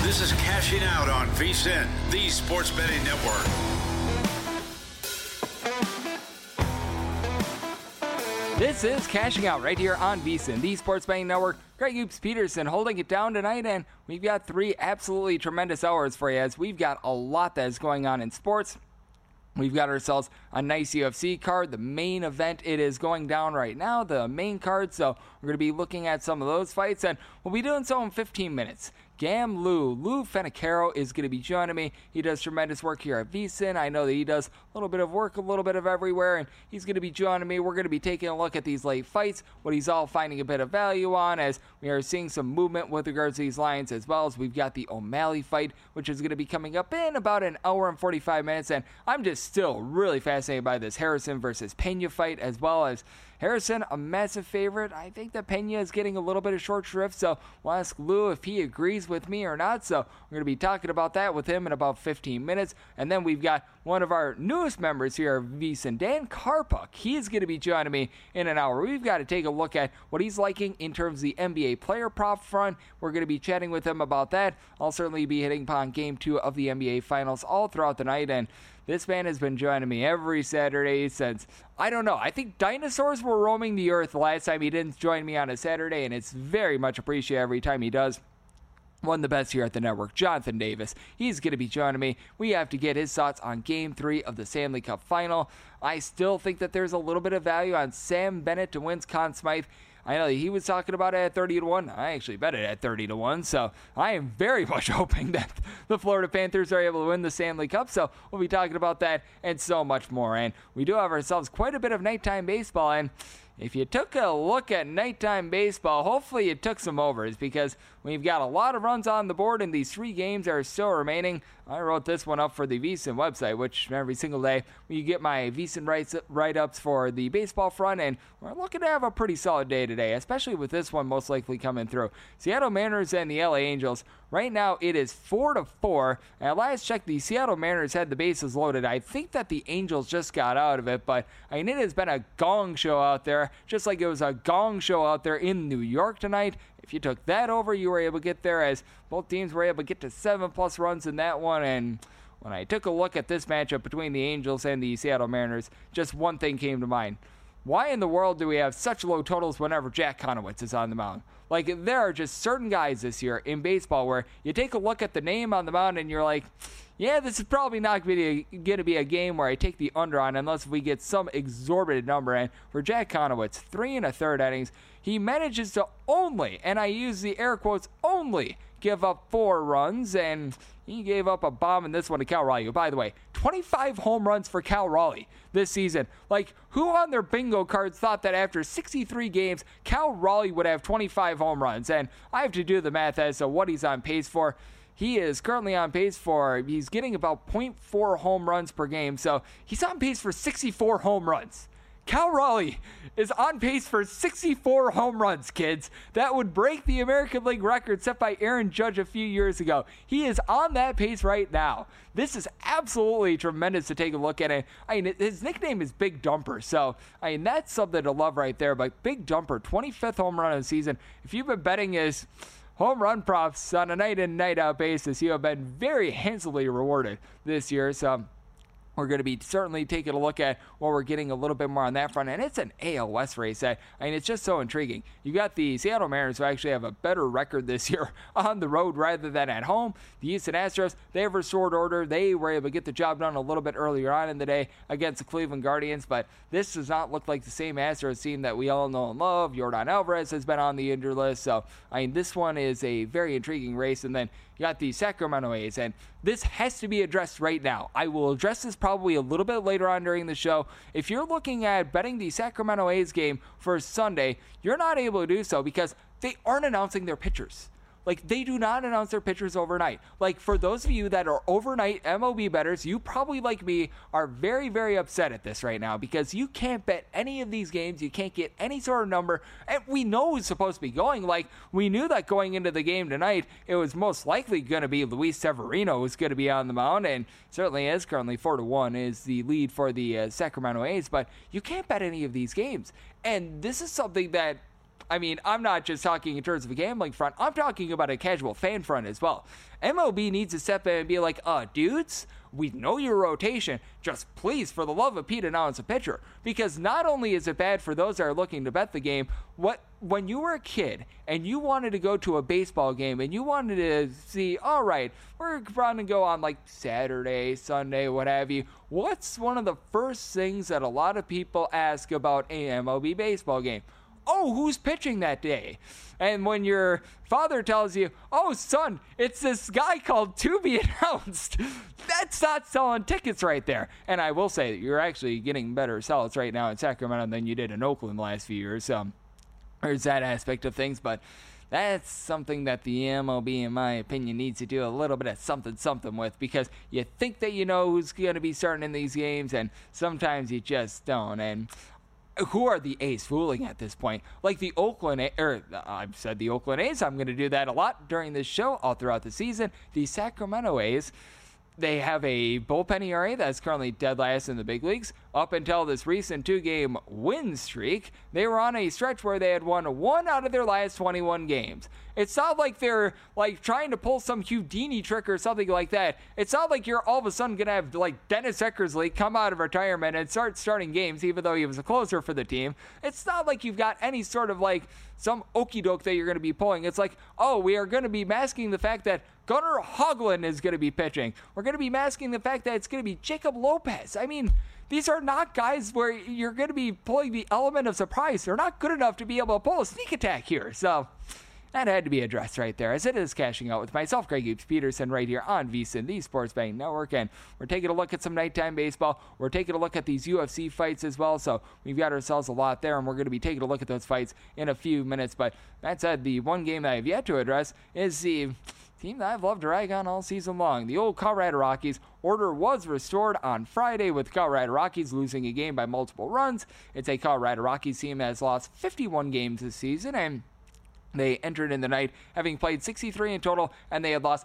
This is Cashing Out on VSiN, the Sports Betting Network. This is Cashing Out right here on VSiN, the Sports Betting Network. Greg Hoops Peterson holding it down tonight, and we've got 3 absolutely tremendous hours for you as we've got a lot that is going on in sports. We've got ourselves a nice UFC card, the main event. It is going down right now, the main card, so we're going to be looking at some of those fights, and we'll be doing so in 15 minutes. Lou Fenacaro is going to be joining me. He does tremendous work here at VSiN. I know that he does a little bit of work, a little bit of everywhere, and he's going to be joining me. We're going to be taking a look at these late fights, what he's all finding a bit of value on, as we are seeing some movement with regards to these lines, as well as we've got the O'Malley fight, which is going to be coming up in about an hour and 45 minutes, and I'm just still really fascinated by this Harrison versus Pena fight, as well as Harrison, a massive favorite. I think that Pena is getting a little bit of short shrift, so we'll ask Lou if he agrees with me or not. So we're going to be talking about that with him in about 15 minutes. And then we've got one of our newest members here at VSiN, Dan Karpuk. He's going to be joining me in an hour. We've got to take a look at what he's liking in terms of the NBA player prop front. We're going to be chatting with him about that. I'll certainly be hitting upon Game 2 of the NBA Finals all throughout the night, and this man has been joining me every Saturday since, I don't know, I think dinosaurs were roaming the earth the last time he didn't join me on a Saturday, and it's very much appreciated every time he does. One of the best here at the network, Jonathan Davis. He's going to be joining me. We have to get his thoughts on Game 3 of the Stanley Cup Final. I still think that there's a little bit of value on Sam Bennett to win Conn Smythe. I know he was talking about it at 30-1. I actually bet it at 30-1, so I am very much hoping that the Florida Panthers are able to win the Stanley Cup, so we'll be talking about that and so much more. And we do have ourselves quite a bit of nighttime baseball, and if you took a look at nighttime baseball, hopefully you took some overs, because we've got a lot of runs on the board in these 3 games that are still remaining. I wrote this one up for the VSiN website, which every single day you get my VSiN write-ups for the baseball front, and we're looking to have a pretty solid day today, especially with this one most likely coming through. Seattle Mariners and the LA Angels. Right now it is 4-4. At last check, the Seattle Mariners had the bases loaded. I think that the Angels just got out of it, but I mean, it has been a gong show out there, just like it was a gong show out there in New York tonight. If you took that over, you were able to get there, as both teams were able to get to 7+ runs in that one. And when I took a look at this matchup between the Angels and the Seattle Mariners, just one thing came to mind. Why in the world do we have such low totals whenever Jack Conowitz is on the mound? Like, there are just certain guys this year in baseball where you take a look at the name on the mound and you're like, yeah, this is probably not going to be a game where I take the under on unless we get some exorbitant number. And for Jack Conowitz, 3 1/3 innings, he manages to only, and I use the air quotes, only give up 4 runs, and he gave up a bomb in this one to Cal Raleigh. By the way, 25 home runs for Cal Raleigh this season. Like, who on their bingo cards thought that after 63 games, Cal Raleigh would have 25 home runs? And I have to do the math as to what he's on pace for. He is currently on pace for, he's getting about 0.4 home runs per game, so he's on pace for 64 home runs. Cal Raleigh is on pace for 64 home runs, kids. That would break the American League record set by Aaron Judge a few years ago. He is on that pace right now. This is absolutely tremendous to take a look at it. I mean, his nickname is Big Dumper, so I mean, that's something to love right there. But Big Dumper, 25th home run of the season. If you've been betting his home run props on a night in, night out basis, you have been very handsomely rewarded this year. So we're going to be certainly taking a look at what we're getting a little bit more on that front. And it's an AL West race. I mean, it's just so intriguing. You got the Seattle Mariners, who actually have a better record this year on the road rather than at home. The Houston Astros, they have restored order. They were able to get the job done a little bit earlier on in the day against the Cleveland Guardians. But this does not look like the same Astros team that we all know and love. Yordan Alvarez has been on the injured list. So, I mean, this one is a very intriguing race. And then you got the Sacramento A's, and this has to be addressed right now. I will address this probably a little bit later on during the show. If you're looking at betting the Sacramento A's game for Sunday, you're not able to do so because they aren't announcing their pitchers. Like, they do not announce their pitchers overnight. Like, for those of you that are overnight MLB bettors, you probably, like me, are very, very upset at this right now because you can't bet any of these games. You can't get any sort of number. And we know who's supposed to be going. Like, we knew that going into the game tonight, it was most likely going to be Luis Severino who's going to be on the mound, and certainly is currently 4-1 is the lead for the Sacramento A's. But you can't bet any of these games. And this is something that I mean, I'm not just talking in terms of a gambling front. I'm talking about a casual fan front as well. MLB needs to step in and be like, dudes, we know your rotation. Just please, for the love of Pete, announce a pitcher. Because not only is it bad for those that are looking to bet the game, when you were a kid and you wanted to go to a baseball game and you wanted to see, all right, we're going to go on like Saturday, Sunday, what have you, what's one of the first things that a lot of people ask about a MLB baseball game? Oh, who's pitching that day? And when your father tells you, oh, son, it's this guy called to be announced, that's not selling tickets right there. And I will say that you're actually getting better sales right now in Sacramento than you did in Oakland the last few years. So there's that aspect of things, but that's something that the MLB, in my opinion, needs to do a little bit of something with, because you think that you know who's going to be starting in these games, and sometimes you just don't. And who are the A's fooling at this point? Like the I've said the Oakland A's. I'm going to do that a lot during this show all throughout the season. The Sacramento A's, they have a bullpen ERA that's currently dead last in the big leagues. Up until this recent 2-game win streak, they were on a stretch where they had won 1 out of their last 21 games. It's not like they're like trying to pull some Houdini trick or something like that. It's not like you're all of a sudden going to have like Dennis Eckersley come out of retirement and start starting games, even though he was a closer for the team. It's not like you've got any sort of like some okie doke that you're going to be pulling. It's like, oh, we are going to be masking the fact that Gunnar Hoglund is going to be pitching. We're going to be masking the fact that it's going to be Jacob Lopez. I mean, these are not guys where you're going to be pulling the element of surprise. They're not good enough to be able to pull a sneak attack here. So that had to be addressed right there, as it is Cashing Out with myself, Greg Hughes Peterson, right here on VSiN, the Sports Betting Network. And we're taking a look at some nighttime baseball. We're taking a look at these UFC fights as well. So we've got ourselves a lot there, and we're going to be taking a look at those fights in a few minutes. But that said, the one game that I have yet to address is the team that I've loved to rag on all season long, the old Colorado Rockies. Order was restored on Friday with Colorado Rockies losing a game by multiple runs. It's a Colorado Rockies team that has lost 51 games this season, and they entered in the night having played 63 in total, and they had lost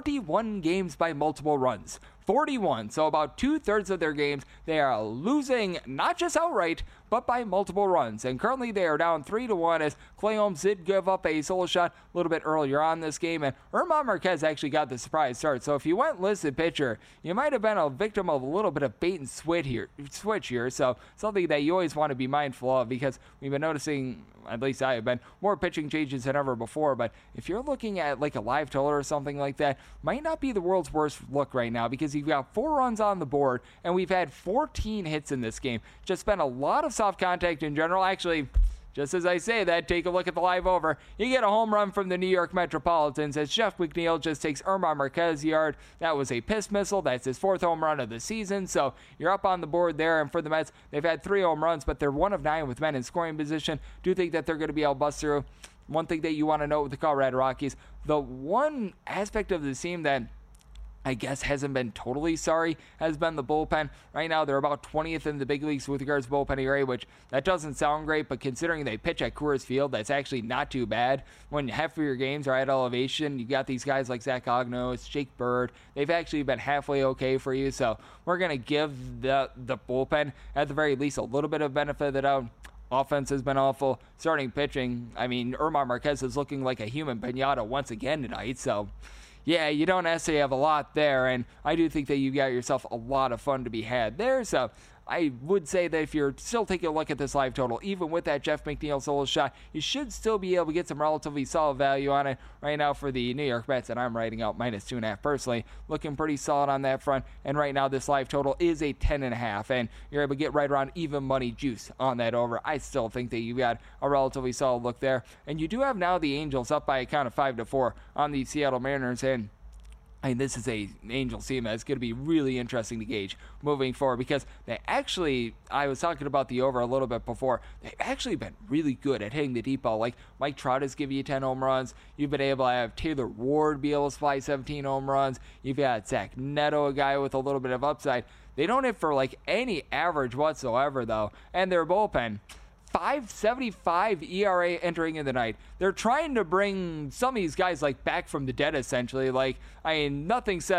41 games by multiple runs. 41. So about 2/3 of their games, they are losing not just outright, but by multiple runs. And currently they are down 3-1 as Clay Holmes did give up a solo shot a little bit earlier on this game, and German Marquez actually got the surprise start. So if you went listed pitcher, you might have been a victim of a little bit of bait and switch here. So something that you always want to be mindful of, because we've been noticing, at least I have been, more pitching changes than ever before. But if you're looking at like a live total or something like that, might not be the world's worst look right now, because you've got 4 runs on the board, and we've had 14 hits in this game. Just been a lot of soft contact in general. Actually, just as I say that, take a look at the live over. You get a home run from the New York Metropolitans as Jeff McNeil just takes German Marquez yard. That was a piss missile. That's his 4th home run of the season. So you're up on the board there. And for the Mets, they've had 3 home runs, but they're 1 of 9 with men in scoring position. Do think that they're going to be able to bust through. One thing that you want to note with the Colorado Rockies, the one aspect of the team that I guess hasn't been totally sorry has been the bullpen. Right now, they're about 20th in the big leagues with regards to bullpen ERA, which that doesn't sound great, but considering they pitch at Coors Field, that's actually not too bad. When half of your games are at elevation, you got these guys like Zach Ognos, Jake Bird. They've actually been halfway okay for you, so we're going to give the bullpen, at the very least, a little bit of benefit of the doubt. Offense has been awful. Starting pitching, I mean, German Marquez is looking like a human pinata once again tonight, so yeah, you don't necessarily have a lot there, and I do think that you got yourself a lot of fun to be had there. So I would say that if you're still taking a look at this live total, even with that Jeff McNeil solo shot, you should still be able to get some relatively solid value on it right now for the New York Mets, and I'm writing out -2.5 personally. Looking pretty solid on that front, and right now this live total is a 10.5, and you're able to get right around even money juice on that over. I still think that you got a relatively solid look there, and you do have now the Angels up by a count of 5-4 on the Seattle Mariners, and I mean, this is a Angels team that's going to be really interesting to gauge moving forward, because they actually, I was talking about the over a little bit before, they've actually been really good at hitting the deep ball. Like Mike Trout has given you 10 home runs. You've been able to have Taylor Ward be able to fly 17 home runs. You've got Zach Neto, a guy with a little bit of upside. They don't hit for like any average whatsoever, though, and their bullpen, 5.75 ERA entering in the night. They're trying to bring some of these guys like back from the dead, essentially. Like, I mean, nothing says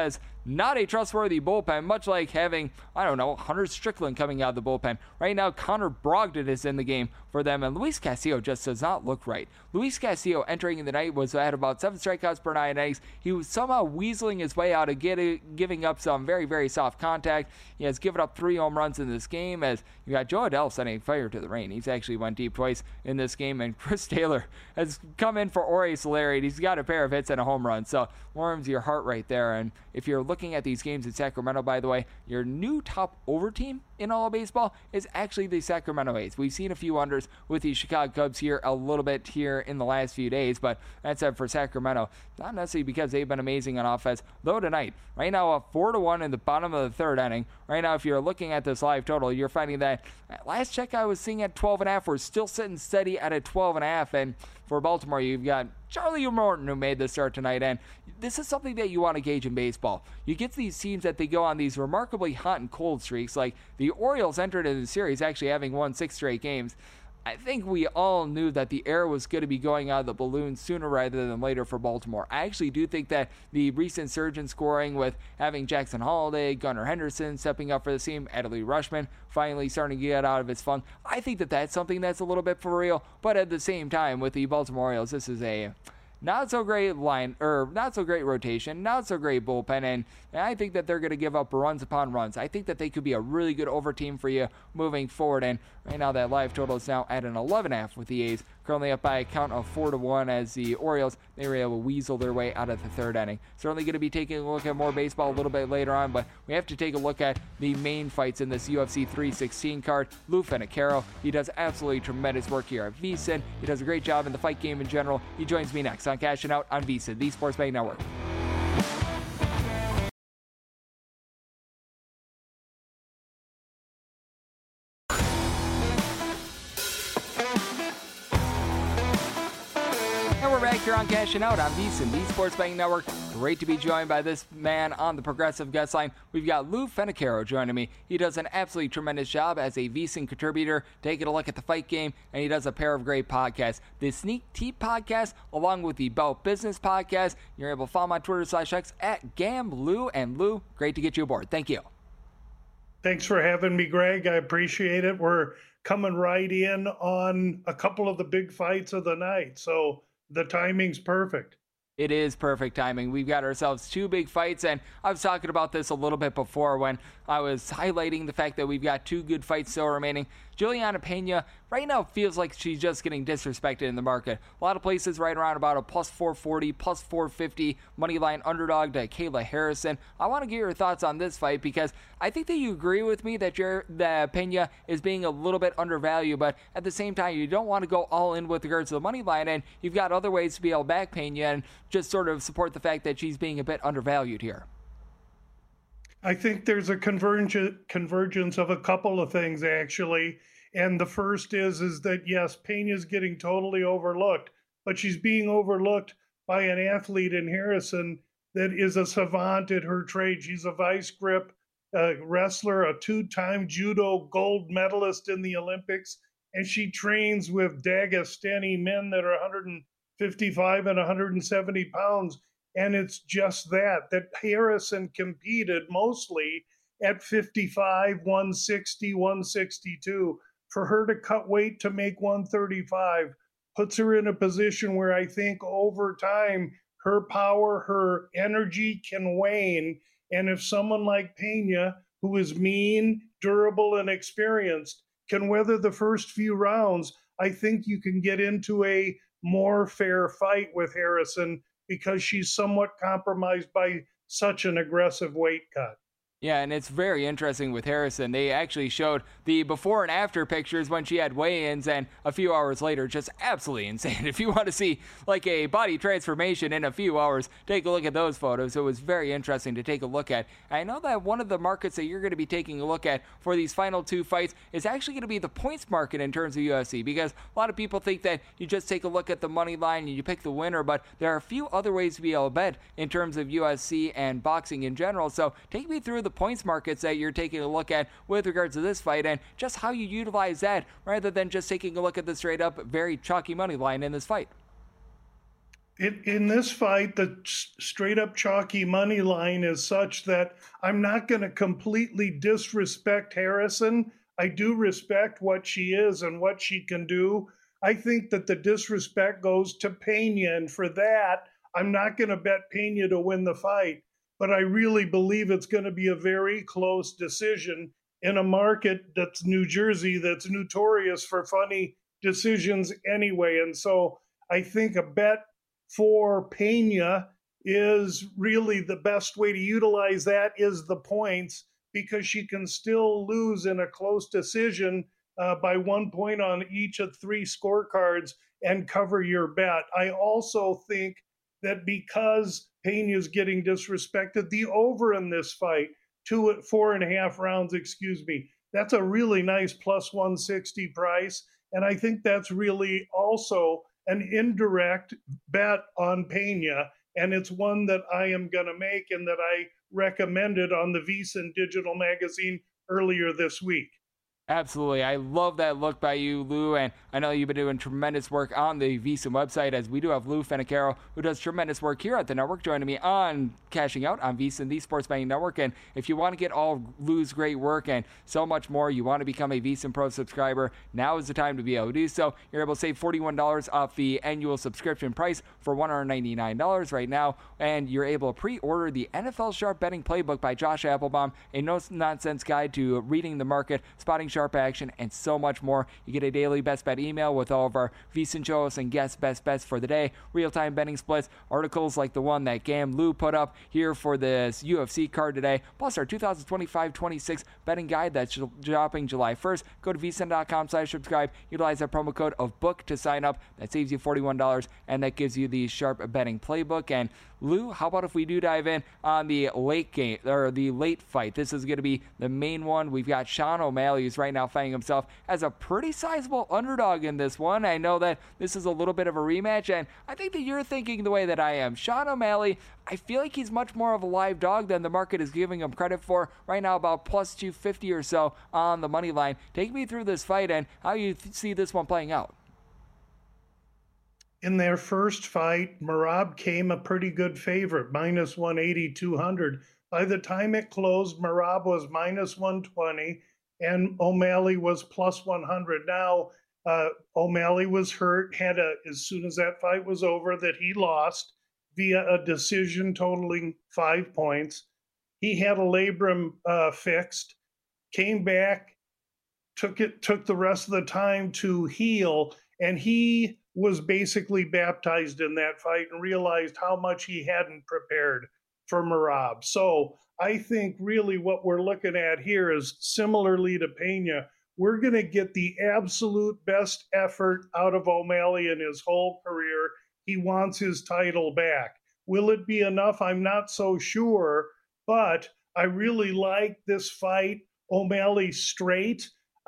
not a trustworthy bullpen, much like having, Hunter Strickland coming out of the bullpen. Right now, Connor Brogdon is in the game for them, and Luis Castillo just does not look right. Luis Castillo entering the night was at about 7 strikeouts per 9 innings. He was somehow weaseling his way out of giving up some very, very soft contact. He has given up 3 home runs in this game, as you got Jo Adell sending fire to the rain. He's actually went deep twice in this game, and Chris Taylor has come in for Ori Solari. He's got a pair of hits and a home run, so warms your heart right there. And if you're looking at these games in Sacramento, by the way, your new top over team in all of baseball is actually the Sacramento A's. We've seen a few unders with the Chicago Cubs here a little bit here in the last few days, but that's it for Sacramento. Not necessarily because they've been amazing on offense, though tonight, right now a 4-1 in the bottom of the third inning. Right now, if you're looking at this live total, you're finding that at last check I was seeing at 12.5. We're still sitting steady at a 12.5, and for Baltimore, you've got Charlie Morton, who made the start tonight, and this is something that you want to gauge in baseball. You get these teams that they go on these remarkably hot and cold streaks, like the Orioles entered in the series actually having won 6 straight games. I think we all knew that the air was going to be going out of the balloon sooner rather than later for Baltimore. I actually do think that the recent surge in scoring with having Jackson Holliday, Gunnar Henderson stepping up for the team, Adley Rutschman finally starting to get out of his funk, I think that that's something that's a little bit for real. But at the same time, with the Baltimore Orioles, this is a not so great line, or not so great rotation, not so great bullpen, and I think that they're going to give up runs upon runs. I think that they could be a really good over team for you moving forward, and right now that live total is now at an 11.5 with the A's, currently up by a count of 4-1 as the Orioles, they were able to weasel their way out of the third inning. Certainly going to be taking a look at more baseball a little bit later on, but we have to take a look at the main fights in this UFC 316 card. Lou Finocchiaro, he does absolutely tremendous work here at VSiN. He does a great job in the fight game in general. He joins me next on Cashing Out on VSiN, the Sports Betting Network. Here on Cashing Out on VSiN, the Sports Betting Network. Great to be joined by this man on the Progressive guest line. We've got Lou Finocchiaro joining me. He does an absolutely tremendous job as a VSiN contributor, taking a look at the fight game, and he does a pair of great podcasts. The Sneak Teep podcast, along with the Belt Business podcast. You're able to follow him on Twitter/X at GambLou. And Lou, great to get you aboard. Thank you. Thanks for having me, Greg. I appreciate it. We're coming right in on a couple of the big fights of the night, so the timing's perfect. It is perfect timing. We've got ourselves 2 big fights, and I was talking about this a little bit before when I was highlighting the fact that we've got 2 good fights still remaining. Juliana Pena right now feels like she's just getting disrespected in the market. A lot of places right around about a plus 440, plus 450 money line underdog to Kayla Harrison. I want to get your thoughts on this fight because I think that you agree with me that Pena is being a little bit undervalued, but at the same time, you don't want to go all in with regards to the money line, and you've got other ways to be able to back Pena and just sort of support the fact that she's being a bit undervalued here. I think there's a convergence of a couple of things, actually. And the first is that, yes, Pena's getting totally overlooked, but she's being overlooked by an athlete in Harrison that is a savant at her trade. She's a vice grip wrestler, a 2-time judo gold medalist in the Olympics, and she trains with Dagestani men that are 155 and 170 pounds. And it's just that Harrison competed mostly at 55, 160, 162. For her to cut weight to make 135 puts her in a position where I think over time, her power, her energy can wane. And if someone like Pena, who is mean, durable, and experienced, can weather the first few rounds, I think you can get into a more fair fight with Harrison, because she's somewhat compromised by such an aggressive weight cut. Yeah, and it's very interesting with Harrison. They actually showed the before and after pictures when she had weigh-ins, and a few hours later, just absolutely insane. If you want to see like a body transformation in a few hours, take a look at those photos. It was very interesting to take a look at. I know that one of the markets that you're going to be taking a look at for these final 2 fights is actually going to be the points market in terms of UFC, because a lot of people think that you just take a look at the money line and you pick the winner, but there are a few other ways to be able to bet in terms of UFC and boxing in general. So take me through the points markets that you're taking a look at with regards to this fight and just how you utilize that rather than just taking a look at the straight up very chalky money line in this fight. In this fight, the straight up chalky money line is such that I'm not going to completely disrespect Harrison. I do respect what she is and what she can do. I think that the disrespect goes to Pena, and for that, I'm not going to bet Pena to win the fight. But I really believe it's going to be a very close decision in a market that's New Jersey, that's notorious for funny decisions anyway. And so I think a bet for Pena is really the best way to utilize that is the points, because she can still lose in a close decision by 1 point on each of 3 scorecards and cover your bet. I also think that because Pena is getting disrespected, the over in this fight, 4.5 rounds, that's a really nice plus 160 price. And I think that's really also an indirect bet on Pena, and it's one that I am going to make and that I recommended on the VSiN Digital Magazine earlier this week. Absolutely. I love that look by you, Lou, and I know you've been doing tremendous work on the VSiN website, as we do have Lou Finicaro, who does tremendous work here at the network, joining me on Cashing Out on VSiN, the Sports Betting Network. And if you want to get all Lou's great work and so much more, you want to become a VSiN Pro subscriber, now is the time to be able to do so. You're able to save $41 off the annual subscription price for $199 right now, and you're able to pre-order the NFL Sharp Betting Playbook by Josh Applebaum, a no-nonsense guide to reading the market, spotting sharp action, and so much more. You get a daily best bet email with all of our VSiN shows and guest best bets for the day, real-time betting splits, articles like the one that Gam Lou put up here for this UFC card today, plus our 2025-26 betting guide that's dropping July 1st. Go to vsin.com/subscribe, utilize that promo code of BOOK to sign up. That saves you $41, and that gives you the Sharp Betting Playbook. And Lou, how about if we do dive in on the late game, or the late fight? This is going to be the main one. We've got Sean O'Malley, who's right now finding himself as a pretty sizable underdog in this one. I know that this is a little bit of a rematch, and I think that you're thinking the way that I am. Sean O'Malley, I feel like he's much more of a live dog than the market is giving him credit for. Right now, about plus 250 or so on the money line. Take me through this fight and how you see this one playing out. In their first fight, Merab came a pretty good favorite, minus 180, 200. By the time it closed, Merab was minus 120 and O'Malley was plus 100. Now, O'Malley was hurt, as soon as that fight was over, that he lost via a decision totaling 5 points. He had a labrum fixed, came back, took the rest of the time to heal, and he was basically baptized in that fight and realized how much he hadn't prepared for Merab. So I think really what we're looking at here is similarly to Pena, we're going to get the absolute best effort out of O'Malley in his whole career. He wants his title back. Will it be enough? I'm not so sure, but I really like this fight. O'Malley straight.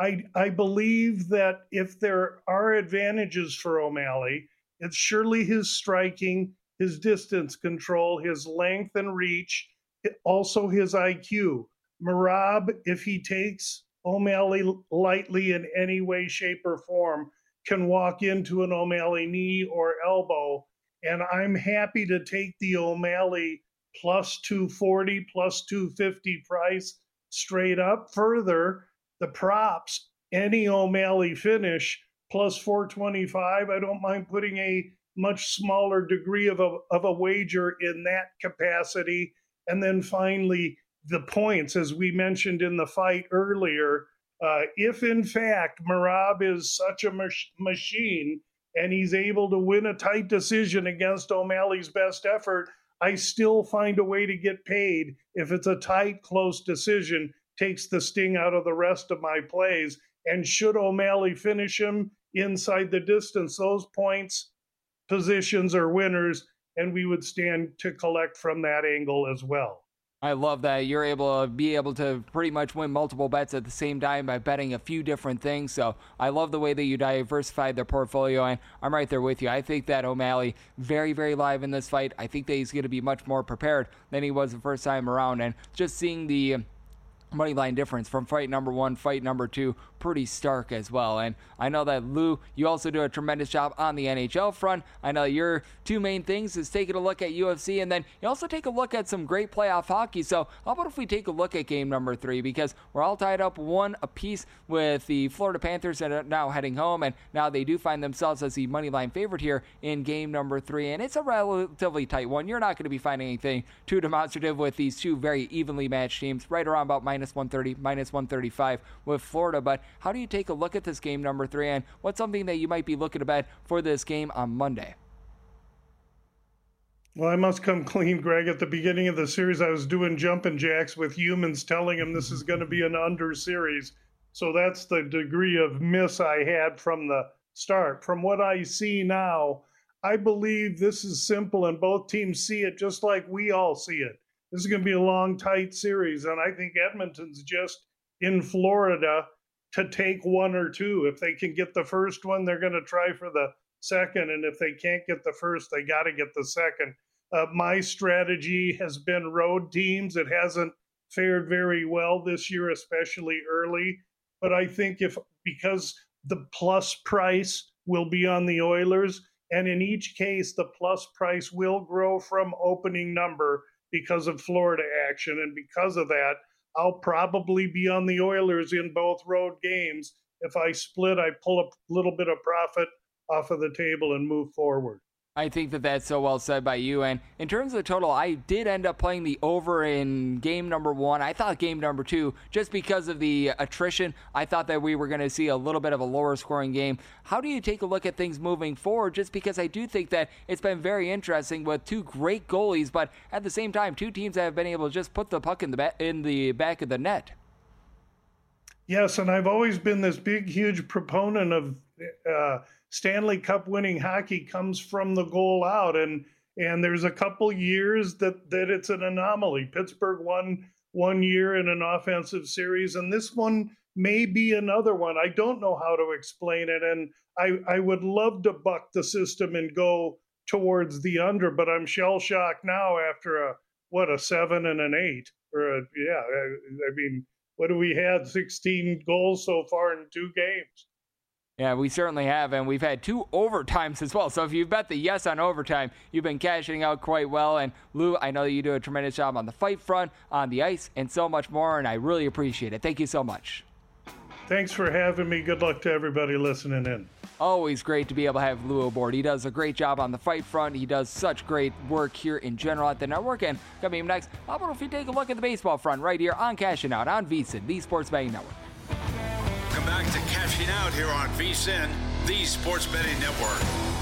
I believe that if there are advantages for O'Malley, it's surely his striking, his distance control, his length and reach, also his IQ. Merab, if he takes O'Malley lightly in any way, shape, or form, can walk into an O'Malley knee or elbow. And I'm happy to take the O'Malley plus 240, plus 250 price straight up. Further, the props, any O'Malley finish, plus 425. I don't mind putting a much smaller degree of a wager in that capacity. And then finally, the points, as we mentioned in the fight earlier, if in fact Merab is such a machine and he's able to win a tight decision against O'Malley's best effort, I still find a way to get paid if it's a tight, close decision. Takes the sting out of the rest of my plays. And should O'Malley finish him inside the distance, those points, positions are winners, and we would stand to collect from that angle as well. I love that you're able to pretty much win multiple bets at the same time by betting a few different things. So I love the way that you diversified their portfolio, and I'm right there with you. I think that O'Malley very, very live in this fight. I think that he's going to be much more prepared than he was the first time around, and just seeing the money line difference from fight number 1, fight number 2, pretty stark as well. And I know that, Lou, you also do a tremendous job on the NHL front. I know your two main things is taking a look at UFC, and then you also take a look at some great playoff hockey. So how about if we take a look at game number 3, because we're all tied up 1 apiece with the Florida Panthers that are now heading home, and now they do find themselves as the money line favorite here in game number 3, and it's a relatively tight one. You're not going to be finding anything too demonstrative with these two very evenly matched teams, right around about minus 130, minus 135 with Florida. But how do you take a look at this game number 3, and what's something that you might be looking to bet for this game on Monday? Well, I must come clean, Greg. At the beginning of the series, I was doing jumping jacks with humans telling them this is going to be an under series. So that's the degree of miss I had from the start. From what I see now, I believe this is simple, and both teams see it just like we all see it. This is going to be a long, tight series, and I think Edmonton's just in Florida to take 1 or 2. If they can get the first one, they're going to try for the second, and if they can't get the first, they got to get the second. My strategy has been road teams. It hasn't fared very well this year, especially early, but I think because the plus price will be on the Oilers, and in each case, the plus price will grow from opening number because of Florida action, and because of that, I'll probably be on the Oilers in both road games. If I split, I pull a little bit of profit off of the table and move forward. I think that that's so well said by you. And in terms of the total, I did end up playing the over in game number 1. I thought game number 2, just because of the attrition, I thought that we were going to see a little bit of a lower scoring game. How do you take a look at things moving forward? Just because I do think that it's been very interesting with two great goalies, but at the same time, two teams that have been able to just put the puck in the back of the net. Yes, and I've always been this big, huge proponent of Stanley Cup winning hockey comes from the goal out, and there's a couple years that it's an anomaly. Pittsburgh won 1 year in an offensive series, and this one may be another one. I don't know how to explain it, and I would love to buck the system and go towards the under, but I'm shell-shocked now after a 7 and an 8. I mean, what do we had? 16 goals so far in 2 games. Yeah, we certainly have, and we've had 2 overtimes as well. So if you bet the yes on overtime, you've been cashing out quite well. And Lou, I know that you do a tremendous job on the fight front, on the ice, and so much more, and I really appreciate it. Thank you so much. Thanks for having me. Good luck to everybody listening in. Always great to be able to have Lou aboard. He does a great job on the fight front. He does such great work here in general at the network. And coming up next, how about if we take a look at the baseball front right here on Cashing Out on VSiN, the Sports Betting Network. Welcome back to Cashing Out here on VSiN, the Sports Betting Network.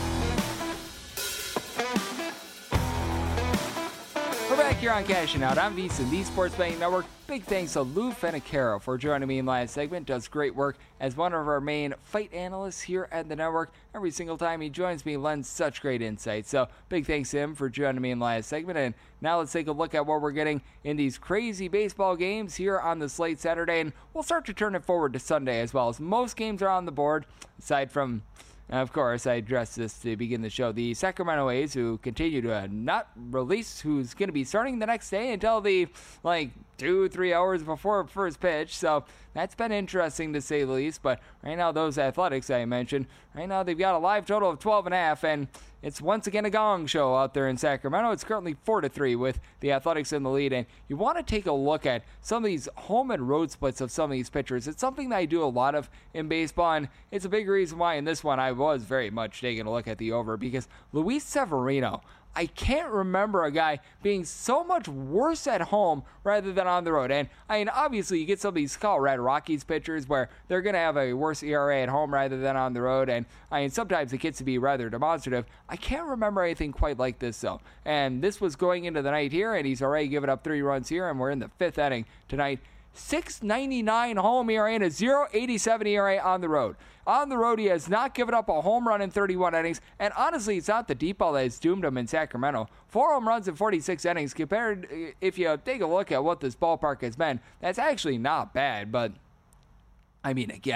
We're back here on Cashing Out on VSiN, the Sports Betting Network. Big thanks to Lou Fenicaro for joining me in last segment. Does great work as one of our main fight analysts here at the network. Every single time he joins me, lends such great insight. So big thanks to him for joining me in last segment. And now let's take a look at what we're getting in these crazy baseball games here on this late Saturday. And we'll start to turn it forward to Sunday as well, as most games are on the board, aside from, of course, I addressed this to begin the show, the Sacramento A's, who continue to not release who's going to be starting the next day until the 2-3 hours before first pitch. So that's been interesting to say the least. But right now, those Athletics I mentioned, right now they've got a live total of 12.5, and it's once again a gong show out there in Sacramento. It's currently 4-3 with the Athletics in the lead. And you want to take a look at some of these home and road splits of some of these pitchers. It's something that I do a lot of in baseball, and it's a big reason why in this one I was very much taking a look at the over, because Luis Severino, I can't remember a guy being so much worse at home rather than on the road. And I mean, obviously, you get some of these Colorado Rockies pitchers where they're going to have a worse ERA at home rather than on the road. And I mean, sometimes it gets to be rather demonstrative. I can't remember anything quite like this, though. And this was going into the night here, and he's already given up 3 runs here, and we're in the 5th inning tonight. 6.99 home ERA and a 0.87 ERA on the road. On the road, he has not given up a home run in 31 innings, and honestly, it's not the deep ball that has doomed him in Sacramento. 4 home runs in 46 innings compared, if you take a look at what this ballpark has been, that's actually not bad, but I mean, again,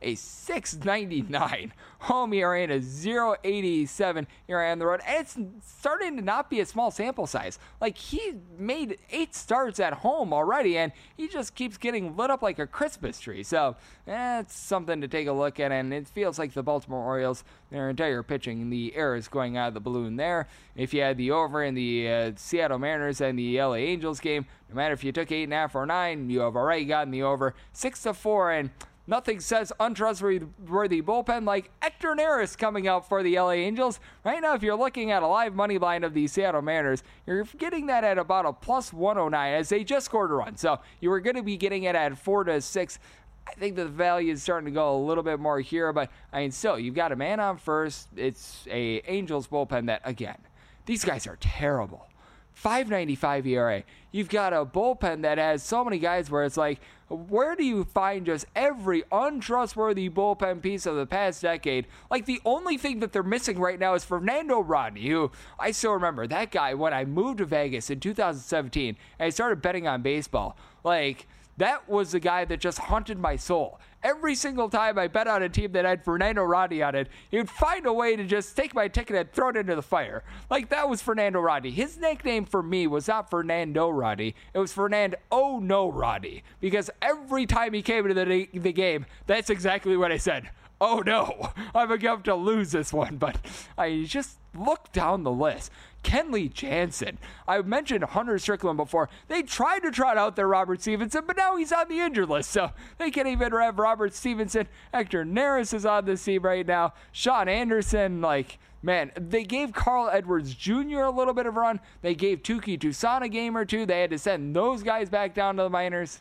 a 6.99 home ERA and a 0.87 ERA on the road. And it's starting to not be a small sample size. Like, he made 8 starts at home already, and he just keeps getting lit up like a Christmas tree. So, it's something to take a look at, and it feels like the Baltimore Orioles, their entire pitching, the air is going out of the balloon there. If you had the over in the Seattle Mariners and the LA Angels game, no matter if you took 8.5 or 9, you have already gotten the over 6-4, and nothing says untrustworthy bullpen like Hector Neris coming out for the LA Angels. Right now, if you're looking at a live money line of the Seattle Mariners, you're getting that at about a plus 109 as they just scored a run. So you were going to be getting it at 4-6. I think the value is starting to go a little bit more here, but I mean, still, you've got a man on first. It's a Angels bullpen that, again, these guys are terrible. 5.95 ERA. You've got a bullpen that has so many guys where it's like, where do you find just every untrustworthy bullpen piece of the past decade? Like, the only thing that they're missing right now is Fernando Rodney, who I still remember that guy when I moved to Vegas in 2017 and I started betting on baseball. Like, that was the guy that just haunted my soul. Every single time I bet on a team that had Fernando Rodney on it, he would find a way to just take my ticket and throw it into the fire. Like, that was Fernando Rodney. His nickname for me was not Fernando Rodney. It was Fernando Oh No Rodney. Because every time he came into the game, that's exactly what I said. Oh no, I'm about to lose this one. But I just look down the list. Kenley Jansen. I mentioned Hunter Strickland before. They tried to trot out their Robert Stevenson, but now he's on the injured list, so they can't even have Robert Stevenson. Hector Neris is on the team right now. Sean Anderson, like, man, they gave Carl Edwards Jr. a little bit of a run. They gave Tuki Tucson a game or two. They had to send those guys back down to the minors.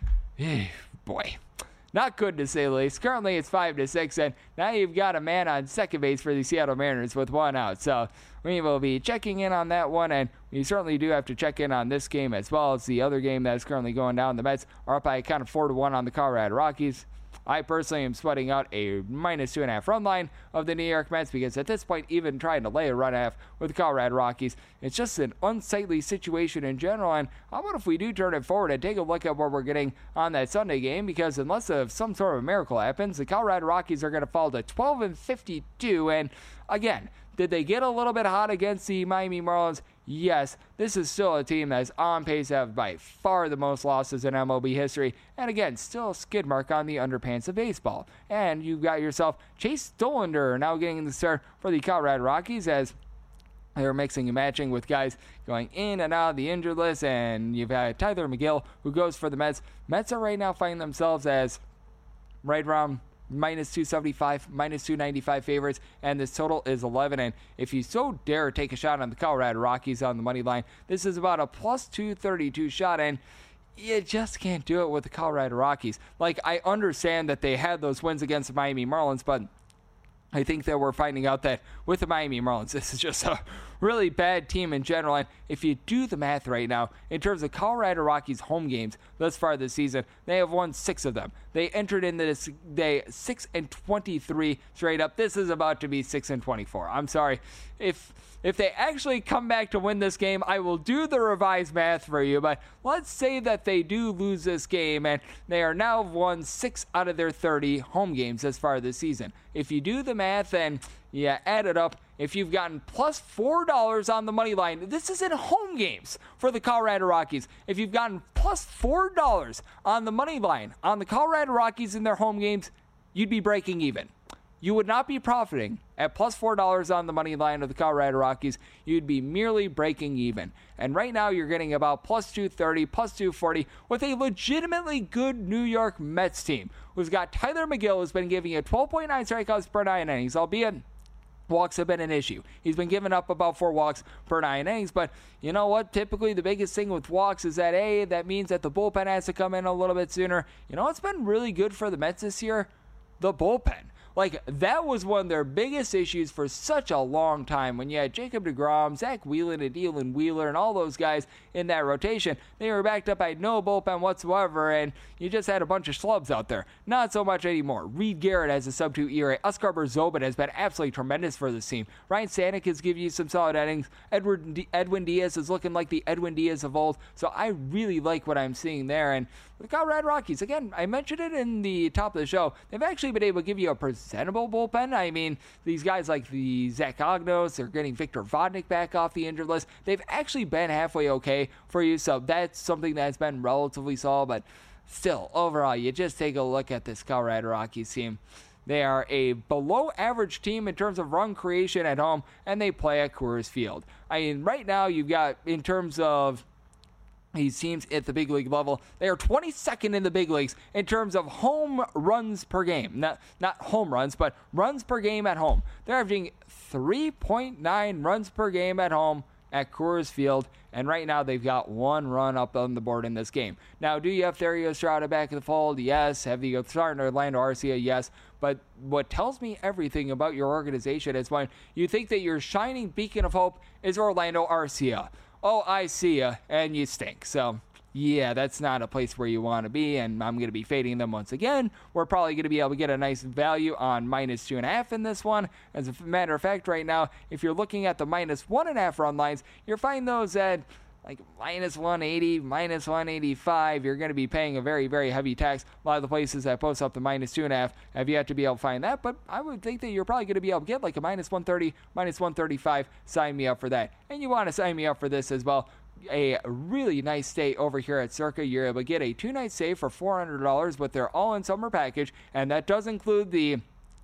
Boy. Not good, to say the least. Currently, it's 5-6, and now you've got a man on second base for the Seattle Mariners with 1 out. So we will be checking in on that one, and we certainly do have to check in on this game as well as the other game that's currently going down. The Mets are up by a count of 4-1 on the Colorado Rockies. I personally am sweating out a -2.5 run line of the New York Mets because at this point, even trying to lay a run half with the Colorado Rockies, it's just an unsightly situation in general. And how about if we do turn it forward and take a look at what we're getting on that Sunday game? Because unless some sort of miracle happens, the Colorado Rockies are going to fall to 12-52. And again, did they get a little bit hot against the Miami Marlins? Yes, this is still a team that's on pace to have by far the most losses in MLB history. And again, still a skid mark on the underpants of baseball. And you've got yourself Chase Dollander now getting the start for the Colorado Rockies as they're mixing and matching with guys going in and out of the injured list. And you've had Tyler McGill who goes for the Mets. Mets are right now finding themselves as right around -275, -295 favorites, and this total is 11. And if you so dare take a shot on the Colorado Rockies on the money line, this is about a +232 shot, and you just can't do it with the Colorado Rockies. Like, I understand that they had those wins against the Miami Marlins, but I think that we're finding out that with the Miami Marlins, this is just a really bad team in general. And if you do the math right now, in terms of Colorado Rockies home games thus far this season, they have won 6 of them. They entered into this day 6-23 straight up. This is about to be 6-24. I'm sorry. If they actually come back to win this game, I will do the revised math for you. But let's say that they do lose this game, and they are now won 6 out of their 30 home games as far this season. If you do the math and add it up, if you've gotten +4 on the money line, this is in home games for the Colorado Rockies. If you've gotten +4 on the money line on the Colorado Rockies in their home games, you'd be breaking even. You would not be profiting at +4 on the money line of the Colorado Rockies. You'd be merely breaking even. And right now you're getting about +230, +240 with a legitimately good New York Mets team who's got Tyler McGill, who's been giving you 12.9 strikeouts per 9 innings, albeit walks have been an issue. He's been giving up about 4 walks per 9 innings, but you know what? Typically, the biggest thing with walks is that, that means that the bullpen has to come in a little bit sooner. You know what's been really good for the Mets this year? The bullpen. Like, that was one of their biggest issues for such a long time. When you had Jacob deGrom, Zach Whelan, and Dylan Wheeler, and all those guys in that rotation, they were backed up by no bullpen whatsoever, and you just had a bunch of schlubs out there. Not so much anymore. Reed Garrett has a sub-2 ERA. Oscar Berzobin has been absolutely tremendous for this team. Ryan Stanek has given you some solid innings. Edwin Diaz is looking like the Edwin Diaz of old, so I really like what I'm seeing there. And the Colorado Rockies, again, I mentioned it in the top of the show, they've actually been able to give you a presentable bullpen. I mean, these guys like the Zach Ognos, they're getting Victor Vodnik back off the injured list. They've actually been halfway okay for you, so that's something that's been relatively solid, but still, overall, you just take a look at this Colorado Rockies team. They are a below-average team in terms of run creation at home, and they play at Coors Field. I mean, right now, you've got, in terms of these teams at the big league level, they are 22nd in the big leagues in terms of home runs per game. Not home runs, but runs per game at home. They're averaging 3.9 runs per game at home at Coors Field, and right now they've got 1 run up on the board in this game. Now, do you have Thairo Estrada back in the fold? Yes. Have you started Orlando Arcia? Yes. But what tells me everything about your organization is when you think that your shining beacon of hope is Orlando Arcia. Oh, I see ya, and you stink. So, yeah, that's not a place where you want to be, and I'm going to be fading them once again. We're probably going to be able to get a nice value on -2.5 in this one. As a matter of fact, right now, if you're looking at the -1.5 run lines, you're finding those at like -180, -185. You're going to be paying a very, very heavy tax. A lot of the places that post up the -2.5 have yet to be able to find that, but I would think that you're probably going to be able to get like a -130, -135. Sign me up for that. And you want to sign me up for this as well. A really nice stay over here at Circa. You're able to get a 2-night stay for $400 with their all-in summer package, and that does include the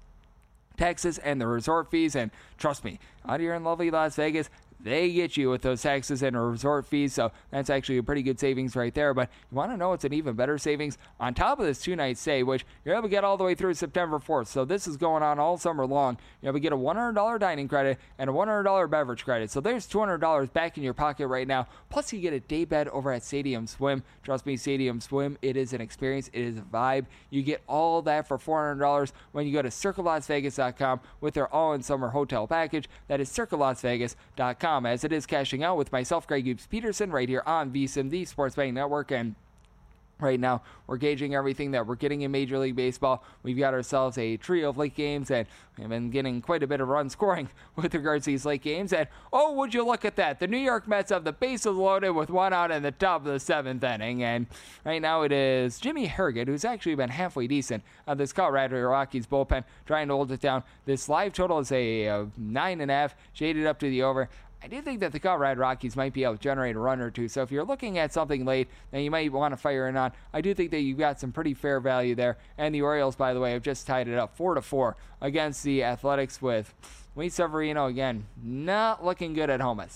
taxes and the resort fees. And trust me, out here in lovely Las Vegas, they get you with those taxes and resort fees, so that's actually a pretty good savings right there. But you want to know what's an even better savings? On top of this 2-night stay, which you're able to get all the way through September 4th, so this is going on all summer long, you're able to get a $100 dining credit and a $100 beverage credit. So there's $200 back in your pocket right now, plus you get a day bed over at Stadium Swim. Trust me, Stadium Swim, it is an experience, it is a vibe. You get all that for $400 when you go to CircaLasVegas.com with their all-in summer hotel package. That is CircaLasVegas.com. As it is cashing out with myself, Greg Hughes Peterson, right here on VSiN, the Sports Betting Network. And right now, we're gauging everything that we're getting in Major League Baseball. We've got ourselves a trio of late games, and we've been getting quite a bit of run scoring with regards to these late games. And, oh, would you look at that? The New York Mets have the bases loaded with 1 out in the top of the 7th inning. And right now it is Jimmy Herget, who's actually been halfway decent on this Colorado Rockies bullpen, trying to hold it down. This live total is a 9.5, shaded up to the over. I do think that the Colorado Rockies might be able to generate a run or two. So if you're looking at something late that you might want to fire in on, I do think that you've got some pretty fair value there. And the Orioles, by the way, have just tied it up 4-4 against the Athletics with Luis Severino, again, not looking good at home. A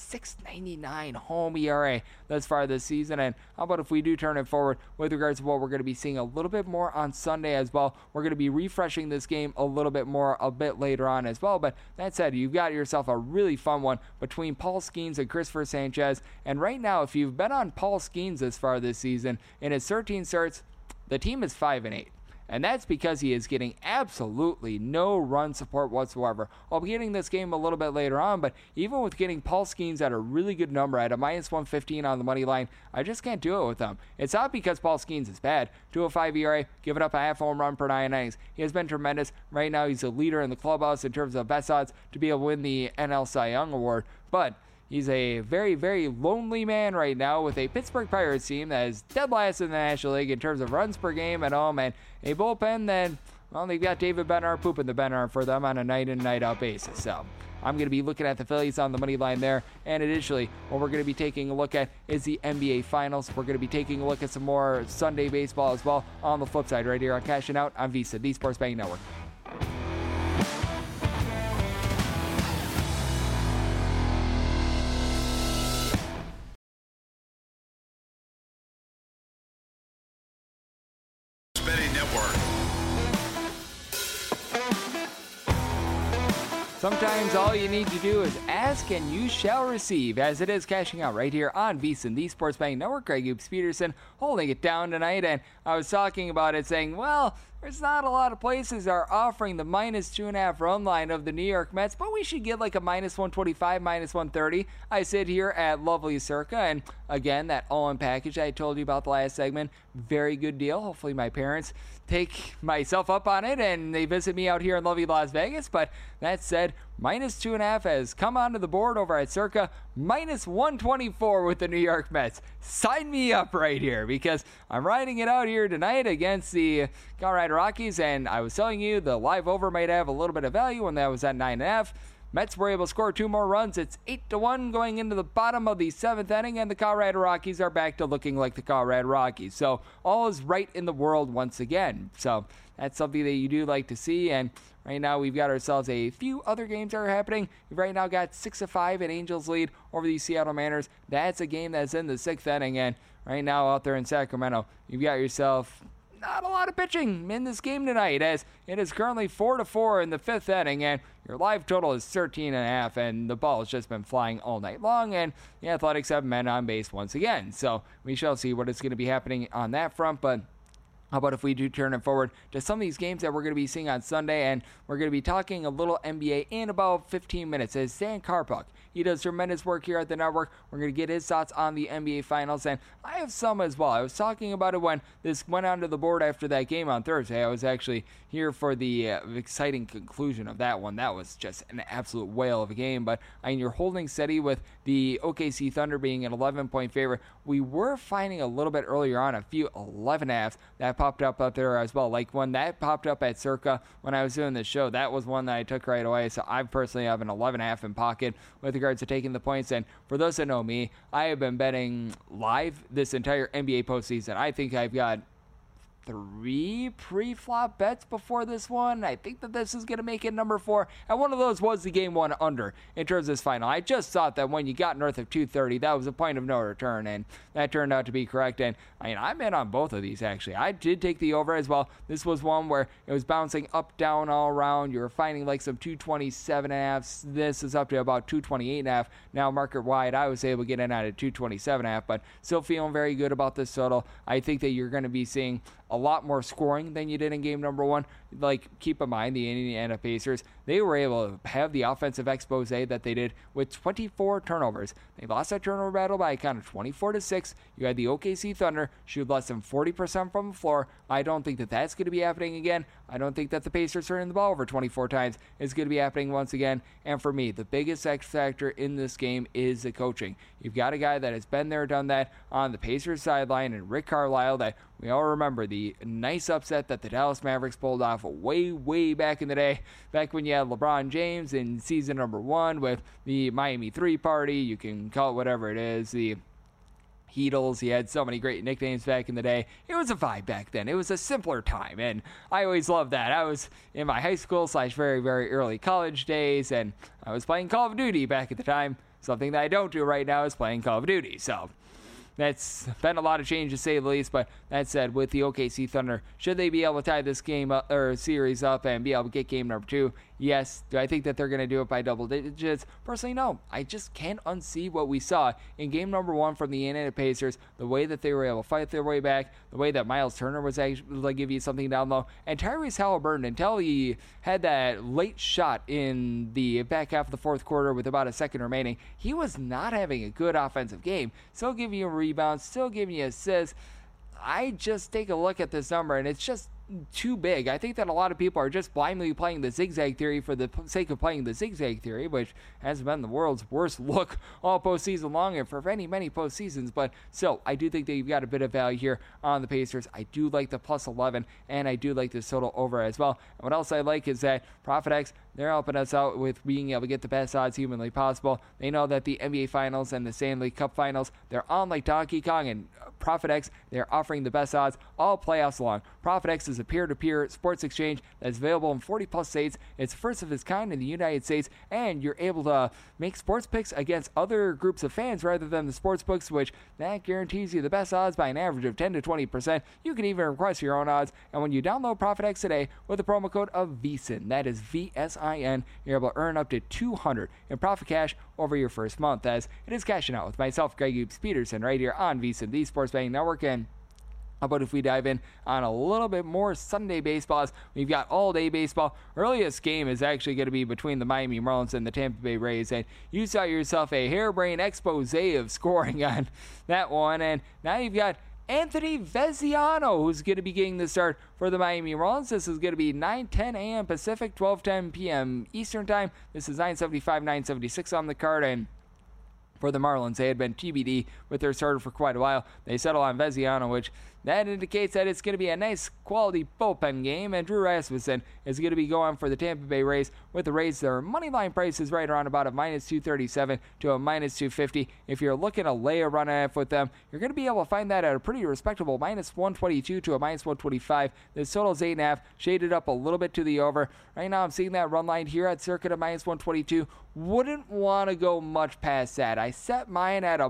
6.99 home ERA thus far this season. And how about if we do turn it forward with regards to what we're going to be seeing a little bit more on Sunday as well. We're going to be refreshing this game a little bit more a bit later on as well. But that said, you've got yourself a really fun one between Paul Skeens and Christopher Sanchez. And right now, if you've bet on Paul Skeens this far this season, in his 13 starts, the team is 5-8. And that's because he is getting absolutely no run support whatsoever. I'll be getting this game a little bit later on, but even with getting Paul Skeens at a really good number at a -115 on the money line, I just can't do it with him. It's not because Paul Skeens is bad. 2.05 ERA, giving up a half home run per 9 innings. He has been tremendous. Right now, he's a leader in the clubhouse in terms of best odds to be able to win the NL Cy Young Award. But he's a very, very lonely man right now with a Pittsburgh Pirates team that is dead last in the National League in terms of runs per game at home, and a bullpen that, well, they've got David Bednar pooping the Bednar for them on a night-in, night-out basis. So I'm going to be looking at the Phillies on the money line there. And additionally, what we're going to be taking a look at is the NBA Finals. We're going to be taking a look at some more Sunday baseball as well on the flip side right here on Cashing Out on VSiN, the Sports Betting Network. Sometimes all you need to do is ask and you shall receive, as it is Cashing Out right here on VSiN, the Sports Betting Network. Greg Hughes Peterson holding it down tonight, and I was talking about it saying, well, there's not a lot of places that are offering the -2.5 run line of the New York Mets, but we should get like a -125, -130. I sit here at lovely Circa, and again, that all-in package I told you about the last segment, very good deal. Hopefully my parents take myself up on it and they visit me out here in lovely Las Vegas. But that said, -2.5 has come onto the board over at Circa, -124 with the New York Mets. Sign me up right here, because I'm riding it out here tonight against the Colorado Rockies, and I was telling you the live over might have a little bit of value when that was at 9.5. Mets were able to score 2 more runs. It's 8-1 going into the bottom of the 7th inning, and the Colorado Rockies are back to looking like the Colorado Rockies. So all is right in the world once again. So that's something that you do like to see, and right now we've got ourselves a few other games that are happening. We've right now got 6-5 at Angels lead over the Seattle Mariners. That's a game that's in the 6th inning, and right now out there in Sacramento, you've got yourself not a lot of pitching in this game tonight, as it is currently 4-4 in the 5th inning, and your live total is 13.5, and the ball has just been flying all night long, and the Athletics have men on base once again. So we shall see what is going to be happening on that front, but how about if we do turn it forward to some of these games that we're going to be seeing on Sunday, and we're going to be talking a little NBA in about 15 minutes. As Dan Karpuk, he does tremendous work here at the network. We're going to get his thoughts on the NBA Finals, and I have some as well. I was talking about it when this went onto the board after that game on Thursday. I was actually here for the exciting conclusion of that one. That was just an absolute whale of a game, but I mean, you're holding steady with the OKC Thunder being an 11-point favorite. We were finding a little bit earlier on a few 11.5s that popped up there as well. Like when that popped up at Circa when I was doing this show, that was one that I took right away. So I personally have an 11.5 in pocket with regards to taking the points. And for those that know me, I have been betting live this entire NBA postseason. I think I've got 3 pre-flop bets before this one. I think that this is going to make it number 4. And one of those was the game 1 under in terms of this final. I just thought that when you got north of 230, that was a point of no return, and that turned out to be correct. And I mean, I'm in on both of these, actually. I did take the over as well. This was one where it was bouncing up, down, all around. You were finding like some 227.5. This is up to about 228.5. Now, market-wide, I was able to get in at a 227.5, but still feeling very good about this total. I think that you're going to be seeing a lot more scoring than you did in game number 1. Like, keep in mind, the Indiana Pacers, they were able to have the offensive expose that they did with 24 turnovers. They lost that turnover battle by a count of 24-6. You had the OKC Thunder shoot less than 40% from the floor. I don't think that that's going to be happening again. I don't think that the Pacers turning the ball over 24 times is going to be happening once again. And for me, the biggest X factor in this game is the coaching. You've got a guy that has been there, done that on the Pacers sideline, and Rick Carlisle, that we all remember the nice upset that the Dallas Mavericks pulled off way back in the day, back when you had LeBron James in season number 1 with the Miami 3 party. You can call it whatever it is, the Heatles. He had so many great nicknames back in the day. It was a vibe back then. It was a simpler time, and I always loved that. I was in my high school / very early college days, and I was playing Call of Duty back at the time. Something that I don't do right now is playing Call of Duty, so that's been a lot of change, to say the least. But that said, with the OKC Thunder, should they be able to tie this game up, or series up, and be able to get game number 2? Yes. Do I think that they're going to do it by double digits? Personally, no. I just can't unsee what we saw in game number 1 from the Indiana Pacers, the way that they were able to fight their way back, the way that Miles Turner was able to give you something down low, and Tyrese Halliburton, until he had that late shot in the back half of the 4th quarter with about a second remaining, he was not having a good offensive game. Still giving you rebounds, still giving you assists. I just take a look at this number, and it's just too big. I think that a lot of people are just blindly playing the zigzag theory for the sake of playing the zigzag theory, which has been the world's worst look all postseason long and for many postseasons. But still, I do think that you've got a bit of value here on the Pacers. I do like the plus 11, and I do like this total over as well. And what else I like is that ProfitX, they're helping us out with being able to get the best odds humanly possible. They know that the NBA Finals and the Stanley Cup Finals, they're on like Donkey Kong, and ProfitX, they're offering the best odds all playoffs long. ProfitX is a peer-to-peer sports exchange that's available in 40-plus states. It's first of its kind in the United States, and you're able to make sports picks against other groups of fans rather than the sports books, which that guarantees you the best odds by an average of 10 to 20%. You can even request your own odds, and when you download ProfitX today with the promo code of VSIN, that is VSIN, you're able to earn up to $200 in profit cash over your first month, as it is cashing out with myself, Greg Hoops Peterson, right here on VSIN, the Sports Betting Network. And How about if we dive in on a little bit more Sunday baseballs? We've got all-day baseball. Earliest game is actually going to be between the Miami Marlins and the Tampa Bay Rays, and you saw yourself a harebrained expose of scoring on that one, and now you've got Anthony Veziano, who's going to be getting the start for the Miami Marlins. This is going to be 9:10 a.m. Pacific, 12:10 p.m. Eastern Time. This is 9:75, 9:76 on the card, and for the Marlins, they had been TBD with their starter for quite a while. They settle on Veziano, which that indicates that it's going to be a nice quality bullpen game, and Drew Rasmussen is going to be going for the Tampa Bay Rays. With the Rays, their money line price is right around about a -237 to a -250. If you're looking to lay a run at with them, you're going to be able to find that at a pretty respectable -122 to a -125. This total is 8.5, shaded up a little bit to the over. Right now, I'm seeing that run line here at circa a -122. Wouldn't want to go much past that. I set mine at a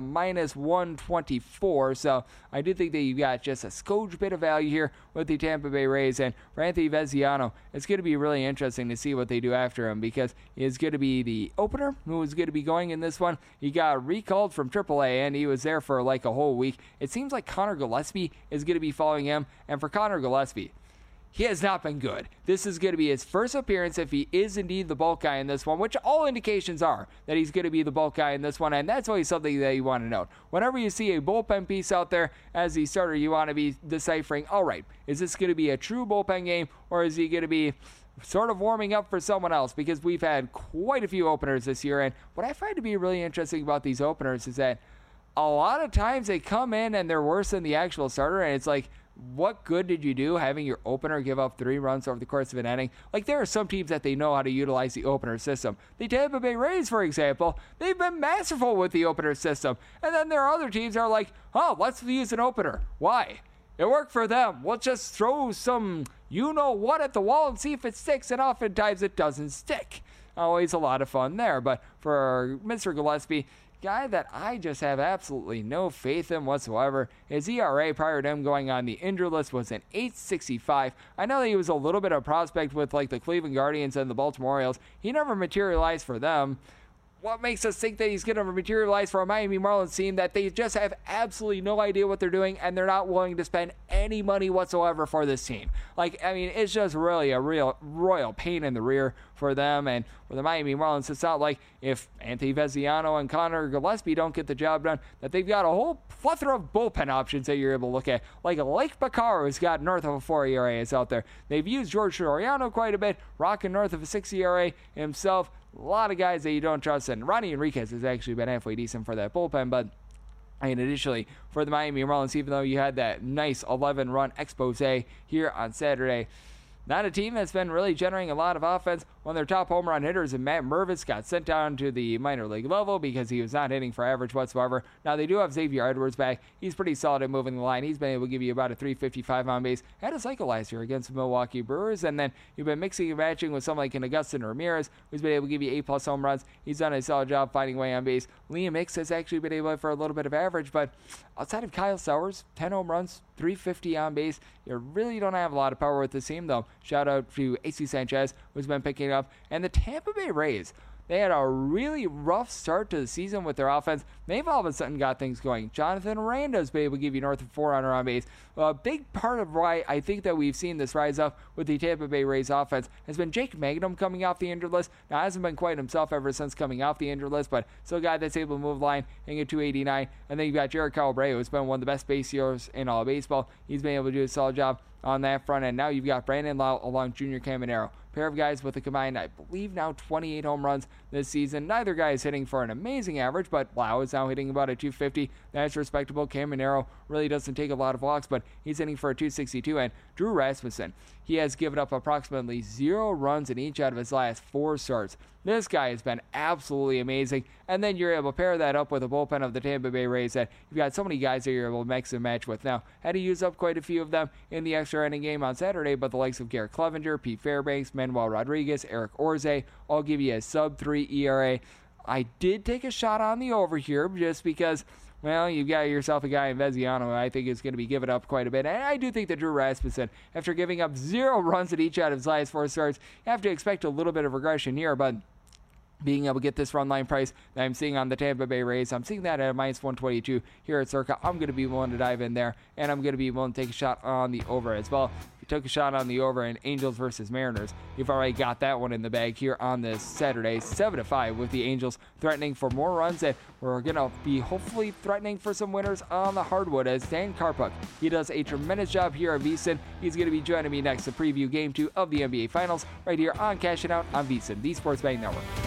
-124, so I do think that you got just a skoge bit of value here with the Tampa Bay Rays. And for Anthony Veziano, it's going to be really interesting to see what they do after him, because he is going to be the opener who is going to be going in this one. He got recalled from AAA, and he was there for like a whole week. It seems like Connor Gillespie is going to be following him, and for Connor Gillespie, he has not been good. This is going to be his first appearance if he is indeed the bulk guy in this one, which all indications are that he's going to be the bulk guy in this one, and that's always something that you want to note. Whenever you see a bullpen piece out there as the starter, you want to be deciphering, all right, is this going to be a true bullpen game, or is he going to be sort of warming up for someone else? Because we've had quite a few openers this year, and what I find to be really interesting about these openers is that a lot of times they come in and they're worse than the actual starter, and it's like, what good did you do having your opener give up 3 runs over the course of an inning? Like, there are some teams that they know how to utilize the opener system. The Tampa Bay Rays, for example, they've been masterful with the opener system. And then there are other teams that are like, oh, let's use an opener. Why? It worked for them. We'll just throw some you-know-what at the wall and see if it sticks, and oftentimes it doesn't stick. Always a lot of fun there. But for Mr. Gillespie, guy that I just have absolutely no faith in whatsoever. His ERA prior to him going on the injured list was an 8.65. I know that he was a little bit of a prospect with like the Cleveland Guardians and the Baltimore Orioles. He never materialized for them. What makes us think that he's going to materialize for a Miami Marlins team that they just have absolutely no idea what they're doing, and they're not willing to spend any money whatsoever for this team? Like, I mean, it's just really a real royal pain in the rear for them. And for the Miami Marlins, it's not like if Anthony Veziano and Connor Gillespie don't get the job done, that they've got a whole plethora of bullpen options that you're able to look at. Like Lake Bacar, who's got north of a 4 ERA is out there. They've used George Soriano quite a bit, rocking north of a 6 ERA himself. A lot of guys that you don't trust, and Ronnie Enriquez has actually been halfway decent for that bullpen. But and additionally, for the Miami Marlins, even though you had that nice 11-run expose here on Saturday, not a team that's been really generating a lot of offense. One of their top home run hitters, and Matt Mervis, got sent down to the minor league level because he was not hitting for average whatsoever. Now, they do have Xavier Edwards back. He's pretty solid at moving the line. He's been able to give you about a 355 on base. Had a cycle last year against the Milwaukee Brewers, and then you've been mixing and matching with someone like an Augustin Ramirez, who's been able to give you 8+ home runs. He's done a solid job finding way on base. Liam Hicks has actually been able for a little bit of average, but outside of Kyle Sowers, 10 home runs, 350 on base, you really don't have a lot of power with this team, though. Shout out to AC Sanchez, who's been picking up. And the Tampa Bay Rays, they had a really rough start to the season with their offense. They've all of a sudden got things going. Jonathan Aranda's been able to give you north of 400 on base. A big part of why I think that we've seen this rise up with the Tampa Bay Rays offense has been Jake Magnum coming off the injured list. Now, hasn't been quite himself ever since coming off the injured list, but still a guy that's able to move line, hitting at 289. And then you've got Jared Calabrese, who's been one of the best base stealers in all of baseball. He's been able to do a solid job on that front. And now you've got Brandon Lau along Junior Caminero. Pair of guys with a combined, I believe now 28 home runs this season. Neither guy is hitting for an amazing average, but Lau is now hitting about a 250. That's respectable. Caminero really doesn't take a lot of walks, but he's hitting for a 262. And Drew Rasmussen, he has given up approximately 0 runs in each out of his last 4 starts. This guy has been absolutely amazing. And then you're able to pair that up with a bullpen of the Tampa Bay Rays that you've got so many guys that you're able to mix and match with. Now, had to use up quite a few of them in the extra inning game on Saturday, but the likes of Garrett Clevenger, Pete Fairbanks, Manuel Rodriguez, Eric Orze all give you a sub-3 ERA. I did take a shot on the over here just because, well, you've got yourself a guy in Veziano who I think is going to be giving up quite a bit. And I do think that Drew Rasmussen, after giving up 0 runs at each out of his last 4 starts, you have to expect a little bit of regression here. But being able to get this run line price that I'm seeing on the Tampa Bay Rays. I'm seeing that at minus 122 here at Circa. I'm going to be willing to dive in there, and I'm going to be willing to take a shot on the over as well. If you took a shot on the over in Angels versus Mariners, you've already got that one in the bag here on this Saturday, 7-5, with the Angels threatening for more runs, and we're going to be hopefully threatening for some winners on the hardwood as Dan Karpuk, he does a tremendous job here at VSiN. He's going to be joining me next to preview Game 2 of the NBA Finals right here on Cashing Out on VSiN, the Sports Betting Network.